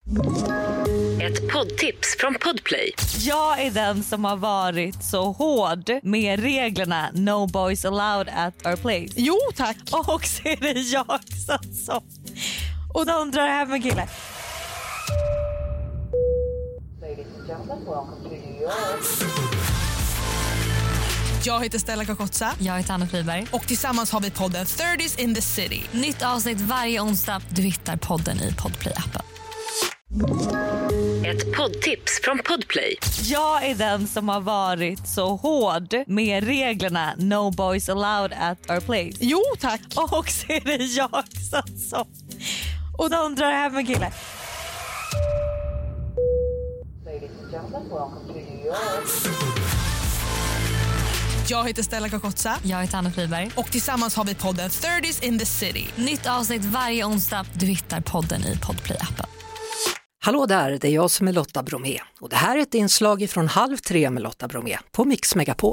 Ett poddtips från Podplay. Jag är den som har varit så hård med reglerna No Boys Allowed at our place. Jo, tack. Och så är det jag som och de drar hem en kille. Jag heter Stella Kakotza. Jag heter Anna Friberg. Och tillsammans har vi podden 30s in the City. Nytt avsnitt varje onsdag. Du hittar podden i Podplay-appen. Ett poddtips från Podplay. Jag är den som har varit så hård med reglerna No Boys Allowed at our place. Jo, tack. Och så är det jag som och de drar hem en kille. Jag heter Stella Kakotza. Jag heter Anna Friberg. Och tillsammans har vi podden 30s in the City. Nytt avsnitt varje onsdag. Du hittar podden i Podplay-appen. Hallå där, det är jag som är Lotta Bromé. Och det här är ett inslag från 2:30 med Lotta Bromé på Mix Megapol.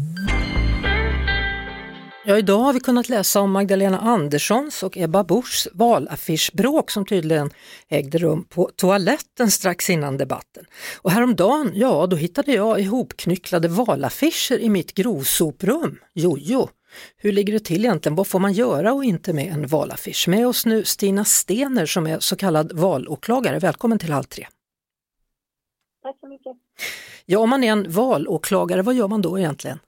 Ja, idag har vi kunnat läsa om Magdalena Anderssons och Ebba Buschs valaffischbråk som tydligen ägde rum på toaletten strax innan debatten. Och häromdagen, ja, då hittade jag ihopknycklade valaffischer i mitt grovsoprum. Jojo, hur ligger det till egentligen? Vad får man göra och inte med en valaffisch? Med oss nu Stina Stener som är så kallad valåklagare. Välkommen till 2:30. Tack så mycket. Ja, om man är en valåklagare, vad gör man då egentligen?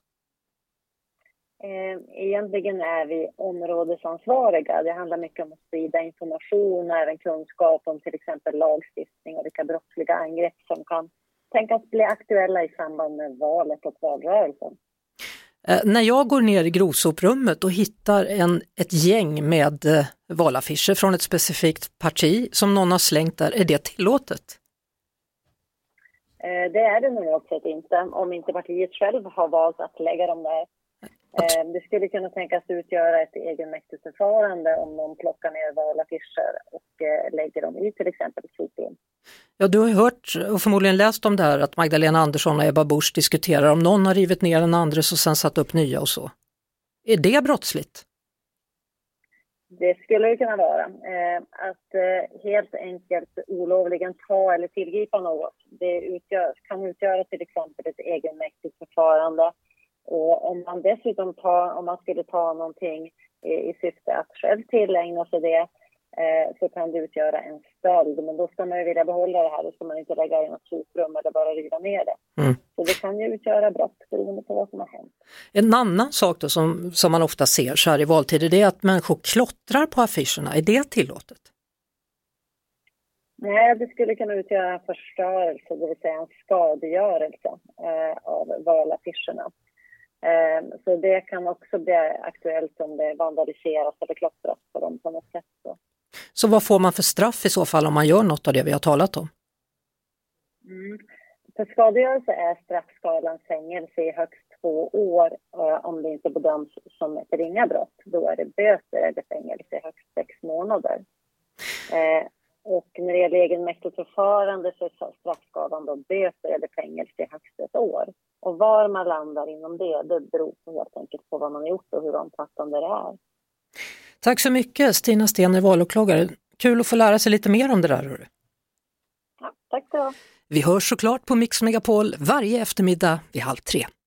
Egentligen är vi områdesansvariga. Det handlar mycket om att sprida information och även kunskap om till exempel lagstiftning och vilka brottsliga angrepp som kan tänkas bli aktuella i samband med valet och valrörelsen. När jag går ner i grovsoprummet och hittar ett gäng med valaffischer från ett specifikt parti som någon har slängt där, är det tillåtet? Det är det normalt sett inte, om inte partiet själv har valt att lägga dem där. Det skulle kunna tänkas utgöra ett egenmäktigt förfarande om någon plockar ner valaffischer och lägger dem i till exempel soprum. Ja, du har hört och förmodligen läst om det här att Magdalena Andersson och Ebba Busch diskuterar om någon har rivit ner en andres och sen satt upp nya och så. Är det brottsligt? Det skulle det kunna vara. Att helt enkelt olovligen ta eller tillgripa något, det kan utgöra till exempel ett egenmäktigt förfarande. Och om man dessutom om man skulle ta någonting i syfte att själv tillägna sig det, så kan det utgöra en stöld. Men då ska man ju vilja behålla det här, då ska man inte lägga i något soprum eller bara riva ner det. Så det kan ju utgöra brott beroende på vad som har hänt. En annan sak då som man ofta ser så här i valtider, det är att människor klottrar på affischerna. Är det tillåtet? Nej, det skulle kunna utgöra en förstörelse, det vill säga en skadegörelse av valaffischerna. Så det kan också bli aktuellt om det vandaliseras eller klottras på dem på något sätt. Så vad får man för straff i så fall om man gör något av det vi har talat om? För skadegörelse är straffskalan fängelse i högst 2 år om det inte bedöms som ett ringa brott. Då är det böter eller fängelse i högst 6 månader. Och när det gäller egenmäktigt förfarande så är straffskalan då böter eller fängelse i högst 1 år. Och var man landar inom det beror på helt enkelt på vad man har gjort och hur omfattande det är. Tack så mycket Stina Stener, valåklagare. Kul att få lära sig lite mer om det där. Hörru. Ja, tack då. Vi hörs såklart på Mix Megapol varje eftermiddag vid 2:30.